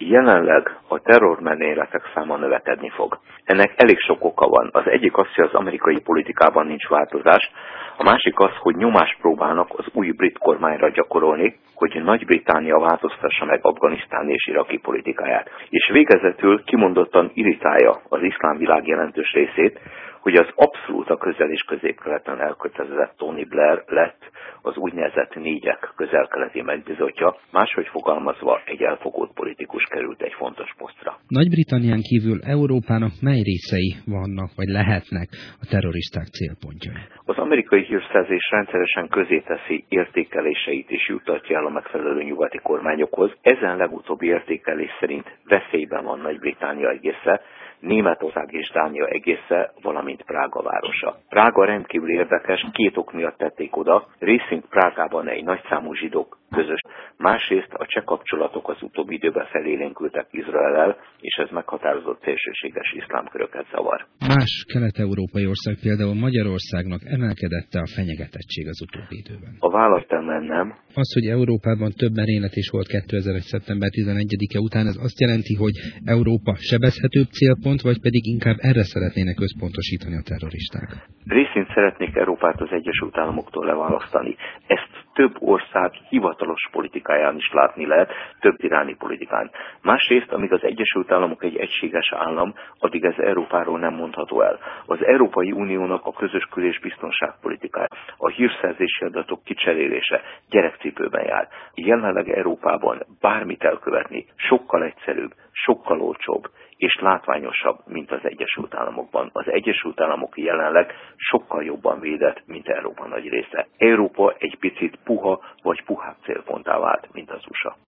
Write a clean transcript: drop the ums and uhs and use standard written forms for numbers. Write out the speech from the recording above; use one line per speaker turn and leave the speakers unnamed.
Jelenleg a terrormerényletek száma növekedni fog. Ennek elég sok oka van. Az egyik az, hogy az amerikai politikában nincs változás, a másik az, hogy nyomást próbálnak az új brit kormányra gyakorolni, hogy Nagy-Britannia változtassa meg Afganisztán és iraki politikáját. És végezetül kimondottan irritálja az iszlám világ jelentős részét, hogy az abszolút a közel- és középkeleten elkötelezett Tony Blair lett az úgynevezett négyek közel-keleti megbízottja, máshogy fogalmazva egy elfogult politikus került egy fontos posztra.
Nagy-Britannián kívül Európának mely részei vannak, vagy lehetnek a terroristák célpontjai?
Az amerikai hírszerzés rendszeresen közzéteszi értékeléseit és juttatja el a megfelelő nyugati kormányokhoz. Ezen legutóbbi értékelés szerint veszélyben van Nagy-Britannia egésze, Németország és Dánia egésze, valamint Prága városa. Prága rendkívül érdekes, két ok miatt tették oda, részint Prágában egy nagyszámú zsidók közös, másrészt a cseh kapcsolatok az utóbbi időben felélénkültek Izraellel, és ez meghatározott szélsőséges iszlámköröket zavar.
Más kelet-európai ország, például Magyarországnak emelkedette a fenyegetettség az utóbbi időben?
A választában nem.
Az, hogy Európában több merénylet is volt 2001. szeptember 11-e után, ez azt jelenti, hogy Európa sebezhetőbb célpont, vagy pedig inkább erre szeretnének összpontosítani a terroristák?
Részint szeretnék Európát az Egyesült Államoktól leválasztani. Ezt több ország hivatalos politikáján is látni lehet, több iráni politikán. Másrészt, amíg az Egyesült Államok egy egységes állam, addig ez Európáról nem mondható el. Az Európai Uniónak a közös kül- és biztonságpolitikája, a hírszerzési adatok kicserélése gyerekcipőben jár. Jelenleg Európában bármit elkövetni sokkal egyszerűbb, sokkal olcsóbb és látványosabb, mint az Egyesült Államokban. Az Egyesült Államok jelenleg sokkal jobban védett, mint Európa nagy része. Európa egy picit puha vagy puhább célponttá vált, mint az USA.